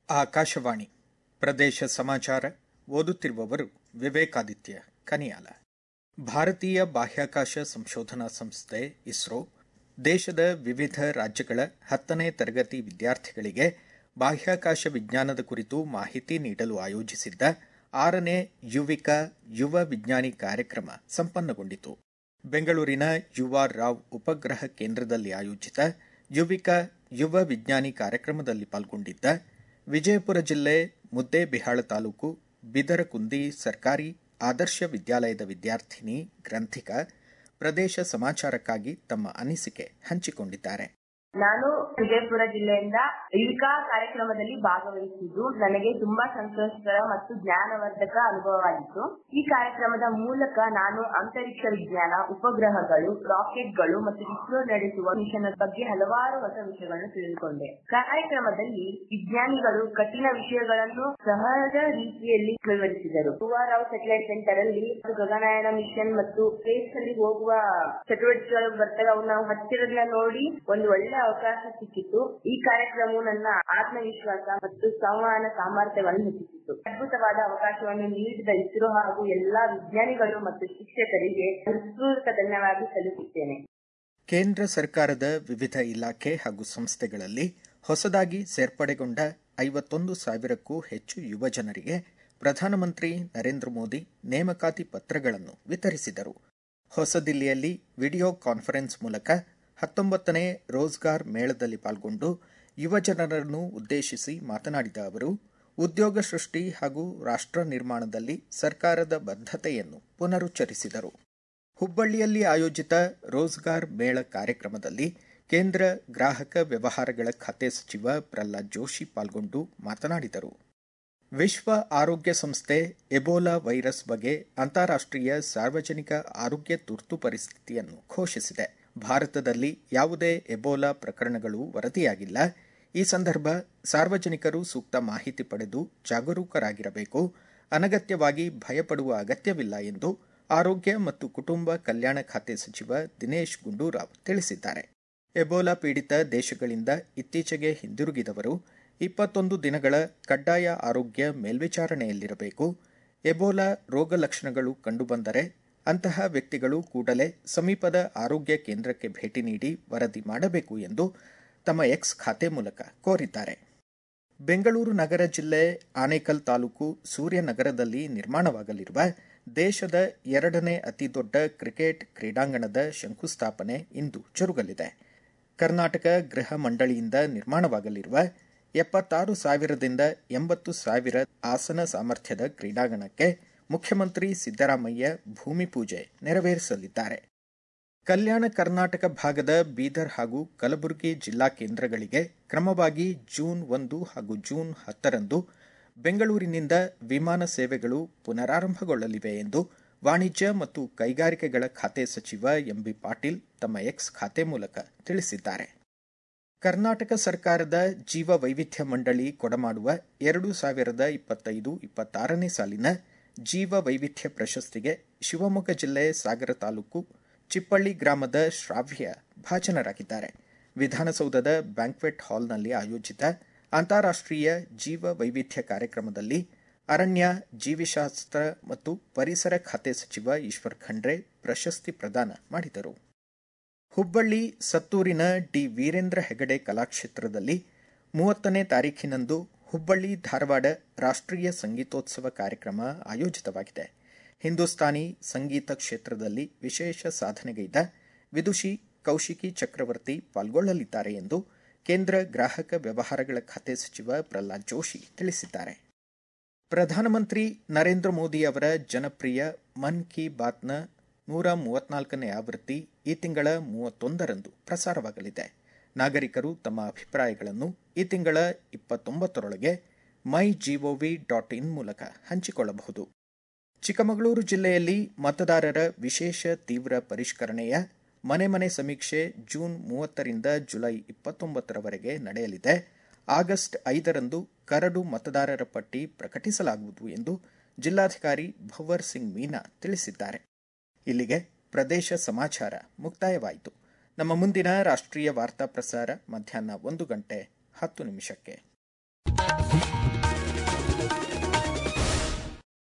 ಆಕಾಶವಾಣಿ ಪ್ರದೇಶ ಸಮಾಚಾರ ಓದುತ್ತಿರುವವರು ವಿವೇಕಾದಿತ್ಯ ಕನಿಯಾಲ. ಭಾರತೀಯ ಬಾಹ್ಯಾಕಾಶ ಸಂಶೋಧನಾ ಸಂಸ್ಥೆ ಇಸ್ರೋ ದೇಶದ ವಿವಿಧ ರಾಜ್ಯಗಳ 10ನೇ ತರಗತಿ ವಿದ್ಯಾರ್ಥಿಗಳಿಗೆ ಬಾಹ್ಯಾಕಾಶ ವಿಜ್ಞಾನದ ಕುರಿತು ಮಾಹಿತಿ ನೀಡಲು ಆಯೋಜಿಸಿದ್ದ 6ನೇ ಯುವಿಕಾ ಯುವ ವಿಜ್ಞಾನಿ ಕಾರ್ಯಕ್ರಮ ಸಂಪನ್ನಗೊಂಡಿತು. ಬೆಂಗಳೂರಿನ ಯುಆರ್ ರಾವ್ ಉಪಗ್ರಹ ಕೇಂದ್ರದಲ್ಲಿ ಆಯೋಜಿತ ಯುವಿಕಾ ಯುವ ವಿಜ್ಞಾನಿ ಕಾರ್ಯಕ್ರಮದಲ್ಲಿ ಪಾಲ್ಗೊಂಡಿದ್ದ ವಿಜಯಪುರ ಜಿಲ್ಲೆ ಮುದ್ದೇಬಿಹಾಳ ತಾಲೂಕು ಬಿದರಕುಂದಿ ಸರ್ಕಾರಿ ಆದರ್ಶ ವಿದ್ಯಾಲಯದ ವಿದ್ಯಾರ್ಥಿನಿ ಗ್ರಂಥಿಕಾ ಪ್ರದೇಶ ಸಮಾಚಾರಕ್ಕಾಗಿ ತಮ್ಮ ಅನಿಸಿಕೆ ಹಂಚಿಕೊಂಡಿದ್ದಾರೆ. ನಾನು ವಿಜಯಪುರ ಜಿಲ್ಲೆಯಿಂದ ಯುವಿಕಾ ಕಾರ್ಯಕ್ರಮದಲ್ಲಿ ಭಾಗವಹಿಸಿದ್ದು ನನಗೆ ತುಂಬಾ ಸಂತೋಷಕರ ಮತ್ತು ಜ್ಞಾನವರ್ಧಕ ಅನುಭವವಾಗಿತ್ತು. ಈ ಕಾರ್ಯಕ್ರಮದ ಮೂಲಕ ನಾನು ಅಂತರಿಕ್ಷ ವಿಜ್ಞಾನ, ಉಪಗ್ರಹಗಳು, ರಾಕೆಟ್ಗಳು ಮತ್ತು ಇಸ್ರೋ ನಡೆಸುವ ಮಿಷನ್ ಬಗ್ಗೆ ಹಲವಾರು ಹೊಸ ವಿಷಯಗಳನ್ನು ತಿಳಿದುಕೊಂಡೆ. ಕಾರ್ಯಕ್ರಮದಲ್ಲಿ ವಿಜ್ಞಾನಿಗಳು ಕಠಿಣ ವಿಷಯಗಳನ್ನು ಸಹಜ ರೀತಿಯಲ್ಲಿ ವಿವರಿಸಿದರು. ಯುಆರ್ ರಾವ್ ಸ್ಯಾಟಲೈಟ್ ಸೆಂಟರ್ ಅಲ್ಲಿ ಗಗನಯಾನ ಮಿಷನ್ ಮತ್ತು ಸ್ಪೇಸ್ ಅಲ್ಲಿ ಹೋಗುವ ಚಟುವಟಿಕೆಗಳು ಬರ್ತವೆ. ಅವು ನಾವು ಹತ್ತಿರದಿಂದ ನೋಡಿ ಒಂದು ಒಳ್ಳೆ ಅವಕಾಶ ಸಿಕ್ಕಿತ್ತು. ಈ ಕಾರ್ಯಕ್ರಮವು ನನ್ನ ಆತ್ಮವಿಶ್ವಾಸ ಮತ್ತು ಸಂವಹನ ಸಾಮರ್ಥ್ಯವನ್ನು ಹೆಚ್ಚಿಸಿತು. ಅದ್ಭುತವಾದ ಅವಕಾಶವನ್ನು ನೀಡಿದ ಇಸ್ರೋ ಹಾಗೂ ಎಲ್ಲಾ ವಿಜ್ಞಾನಿಗಳು ಮತ್ತು ಶಿಕ್ಷಕರಿಗೆ ಹೃತ್ಪೂರ್ವಕ ಧನ್ಯವಾದ ಸಲ್ಲಿಸುತ್ತೇನೆ. ಕೇಂದ್ರ ಸರ್ಕಾರದ ವಿವಿಧ ಇಲಾಖೆ ಹಾಗೂ ಸಂಸ್ಥೆಗಳಲ್ಲಿ ಹೊಸದಾಗಿ ಸೇರ್ಪಡೆಗೊಂಡ 51,000ಕ್ಕೂ ಹೆಚ್ಚು ಯುವ ಜನರಿಗೆ ಪ್ರಧಾನಮಂತ್ರಿ ನರೇಂದ್ರ ಮೋದಿ ನೇಮಕಾತಿ ಪತ್ರಗಳನ್ನು ವಿತರಿಸಿದರು. ಹೊಸದಿಲ್ಲಿಯಲ್ಲಿ ವಿಡಿಯೋ ಕಾನ್ಫರೆನ್ಸ್ ಮೂಲಕ 19ನೇ ರೋಜ್ಗಾರ್ ಮೇಳದಲ್ಲಿ ಪಾಲ್ಗೊಂಡು ಯುವಜನರನ್ನು ಉದ್ದೇಶಿಸಿ ಮಾತನಾಡಿದ ಅವರು ಉದ್ಯೋಗ ಸೃಷ್ಟಿ ಹಾಗೂ ರಾಷ್ಟ್ರ ನಿರ್ಮಾಣದಲ್ಲಿ ಸರ್ಕಾರದ ಬದ್ಧತೆಯನ್ನು ಪುನರುಚ್ಚರಿಸಿದರು. ಹುಬ್ಬಳ್ಳಿಯಲ್ಲಿ ಆಯೋಜಿತ ರೋಜ್ಗಾರ್ ಮೇಳ ಕಾರ್ಯಕ್ರಮದಲ್ಲಿ ಕೇಂದ್ರ ಗ್ರಾಹಕ ವ್ಯವಹಾರಗಳ ಖಾತೆ ಸಚಿವ ಪ್ರಹ್ಲಾದ್ ಜೋಶಿ ಪಾಲ್ಗೊಂಡು ಮಾತನಾಡಿದರು. ವಿಶ್ವ ಆರೋಗ್ಯ ಸಂಸ್ಥೆ ಎಬೋಲಾ ವೈರಸ್ ಬಗ್ಗೆ ಅಂತಾರಾಷ್ಟ್ರೀಯ ಸಾರ್ವಜನಿಕ ಆರೋಗ್ಯ ತುರ್ತು ಪರಿಸ್ಥಿತಿಯನ್ನು ಘೋಷಿಸಿದೆ. ಭಾರತದಲ್ಲಿ ಯಾವುದೇ ಎಬೋಲಾ ಪ್ರಕರಣಗಳು ವರದಿಯಾಗಿಲ್ಲ. ಈ ಸಂದರ್ಭ ಸಾರ್ವಜನಿಕರು ಸೂಕ್ತ ಮಾಹಿತಿ ಪಡೆದು ಜಾಗರೂಕರಾಗಿರಬೇಕು. ಅನಗತ್ಯವಾಗಿ ಭಯಪಡುವ ಅಗತ್ಯವಿಲ್ಲ ಎಂದು ಆರೋಗ್ಯ ಮತ್ತು ಕುಟುಂಬ ಕಲ್ಯಾಣ ಖಾತೆ ಸಚಿವ ದಿನೇಶ್ ಗುಂಡೂರಾವ್ ತಿಳಿಸಿದ್ದಾರೆ. ಎಬೋಲಾ ಪೀಡಿತ ದೇಶಗಳಿಂದ ಇತ್ತೀಚೆಗೆ ಹಿಂದಿರುಗಿದವರು 21 ದಿನಗಳ ಕಡ್ಡಾಯ ಆರೋಗ್ಯ ಮೇಲ್ವಿಚಾರಣೆಯಲ್ಲಿರಬೇಕು. ಎಬೋಲಾ ರೋಗ ಲಕ್ಷಣಗಳು ಕಂಡುಬಂದರೆ ಅಂತಹ ವ್ಯಕ್ತಿಗಳು ಕೂಡಲೇ ಸಮೀಪದ ಆರೋಗ್ಯ ಕೇಂದ್ರಕ್ಕೆ ಭೇಟಿ ನೀಡಿ ವರದಿ ಮಾಡಬೇಕು ಎಂದು ತಮ್ಮ ಎಕ್ಸ್ ಖಾತೆ ಮೂಲಕ ಕೋರಿದ್ದಾರೆ. ಬೆಂಗಳೂರು ನಗರ ಜಿಲ್ಲೆ ಆನೇಕಲ್ ತಾಲೂಕು ಸೂರ್ಯನಗರದಲ್ಲಿ ನಿರ್ಮಾಣವಾಗಲಿರುವ ದೇಶದ 2ನೇ ಅತಿದೊಡ್ಡ ಕ್ರಿಕೆಟ್ ಕ್ರೀಡಾಂಗಣದ ಶಂಕುಸ್ಥಾಪನೆ ಇಂದು ಜರುಗಲಿದೆ. ಕರ್ನಾಟಕ ಗೃಹ ಮಂಡಳಿಯಿಂದ ನಿರ್ಮಾಣವಾಗಲಿರುವ 76,000ದಿಂದ 80,000 ಆಸನ ಸಾಮರ್ಥ್ಯದ ಕ್ರೀಡಾಂಗಣಕ್ಕೆ ಮುಖ್ಯಮಂತ್ರಿ ಸಿದ್ದರಾಮಯ್ಯ ಭೂಮಿ ಪೂಜೆ ನೆರವೇರಿಸಲಿದ್ದಾರೆ. ಕಲ್ಯಾಣ ಕರ್ನಾಟಕ ಭಾಗದ ಬೀದರ್ ಹಾಗೂ ಕಲಬುರಗಿ ಜಿಲ್ಲಾ ಕೇಂದ್ರಗಳಿಗೆ ಕ್ರಮವಾಗಿ ಜೂನ್ 1 ಹಾಗೂ ಜೂನ್ 10ರಂದು ಬೆಂಗಳೂರಿನಿಂದ ವಿಮಾನ ಸೇವೆಗಳು ಪುನರಾರಂಭಗೊಳ್ಳಲಿವೆ ಎಂದು ವಾಣಿಜ್ಯ ಮತ್ತು ಕೈಗಾರಿಕೆಗಳ ಖಾತೆ ಸಚಿವ ಎಂಬಿ ಪಾಟೀಲ್ ತಮ್ಮ ಎಕ್ಸ್ ಖಾತೆ ಮೂಲಕ ತಿಳಿಸಿದ್ದಾರೆ. ಕರ್ನಾಟಕ ಸರ್ಕಾರದ ಜೀವ ವೈವಿಧ್ಯ ಮಂಡಳಿ ಕೊಡಮಾಡುವ 2025-26ನೇ ಸಾಲಿನ ಜೀವ ವೈವಿಧ್ಯ ಪ್ರಶಸ್ತಿಗೆ ಶಿವಮೊಗ್ಗ ಜಿಲ್ಲೆ ಸಾಗರ ತಾಲೂಕು ಚಿಪ್ಪಳ್ಳಿ ಗ್ರಾಮದ ಶ್ರಾವ್ಯ ಭಾಜನರಾಗಿದ್ದಾರೆ. ವಿಧಾನಸೌಧದ ಬ್ಯಾಂಕ್ವೆಟ್ ಹಾಲ್ನಲ್ಲಿ ಆಯೋಜಿತ ಅಂತಾರಾಷ್ಟ್ರೀಯ ಜೀವ ವೈವಿಧ್ಯ ಕಾರ್ಯಕ್ರಮದಲ್ಲಿ ಅರಣ್ಯ, ಜೀವಿಶಾಸ್ತ್ರ ಮತ್ತು ಪರಿಸರ ಖಾತೆ ಸಚಿವ ಈಶ್ವರ್ ಖಂಡ್ರೆ ಪ್ರಶಸ್ತಿ ಪ್ರದಾನ ಮಾಡಿದರು. ಹುಬ್ಬಳ್ಳಿ ಸತ್ತೂರಿನ ಡಿ ವೀರೇಂದ್ರ ಹೆಗಡೆ ಕಲಾಕ್ಷೇತ್ರದಲ್ಲಿ 30ನೇ ತಾರೀಖಿನಂದು ಹುಬ್ಬಳ್ಳಿ ಧಾರವಾಡ ರಾಷ್ಟ್ರೀಯ ಸಂಗೀತೋತ್ಸವ ಕಾರ್ಯಕ್ರಮ ಆಯೋಜಿತವಾಗಿದೆ. ಹಿಂದೂಸ್ತಾನಿ ಸಂಗೀತ ಕ್ಷೇತ್ರದಲ್ಲಿ ವಿಶೇಷ ಸಾಧನೆಗೈದ ವಿದುಷಿ ಕೌಶಿಕಿ ಚಕ್ರವರ್ತಿ ಪಾಲ್ಗೊಳ್ಳಲಿದ್ದಾರೆ ಎಂದು ಕೇಂದ್ರ ಗ್ರಾಹಕ ವ್ಯವಹಾರಗಳ ಖಾತೆ ಸಚಿವ ಪ್ರಹ್ಲಾದ್ ಜೋಶಿ ತಿಳಿಸಿದ್ದಾರೆ. ಪ್ರಧಾನಮಂತ್ರಿ ನರೇಂದ್ರ ಮೋದಿ ಅವರ ಜನಪ್ರಿಯ ಮನ್ ಕಿ ಬಾತ್ನ 134ನೇ ಆವೃತ್ತಿ ಈ ತಿಂಗಳ 31ರಂದು ಪ್ರಸಾರವಾಗಲಿದೆ. ನಾಗರಿಕರು ತಮ್ಮ ಅಭಿಪ್ರಾಯಗಳನ್ನು ಈ ತಿಂಗಳ 29ರೊಳಗೆ mygov.in ಮೂಲಕ ಹಂಚಿಕೊಳ್ಳಬಹುದು. ಚಿಕ್ಕಮಗಳೂರು ಜಿಲ್ಲೆಯಲ್ಲಿ ಮತದಾರರ ವಿಶೇಷ ತೀವ್ರ ಪರಿಷ್ಕರಣೆಯ ಮನೆ ಸಮೀಕ್ಷೆ ಜೂನ್ 30ರಿಂದ ಜುಲೈ 29ರವರೆಗೆ ನಡೆಯಲಿದೆ. ಆಗಸ್ಟ್ 5ರಂದು ಕರಡು ಮತದಾರರ ಪಟ್ಟಿ ಪ್ರಕಟಿಸಲಾಗುವುದು ಎಂದು ಜಿಲ್ಲಾಧಿಕಾರಿ ಭವರ್ ಸಿಂಗ್ ಮೀನಾ ತಿಳಿಸಿದ್ದಾರೆ. ಇಲ್ಲಿಗೆ ಪ್ರದೇಶ ಸಮಾಚಾರ ಮುಕ್ತಾಯವಾಯಿತು. ನಮ್ಮ ಮುಂದಿನ ರಾಷ್ಟ್ರೀಯ ವಾರ್ತಾ ಪ್ರಸಾರ ಮಧ್ಯಾಹ್ನ 1:10 ನಿಮಿಷಕ್ಕೆ.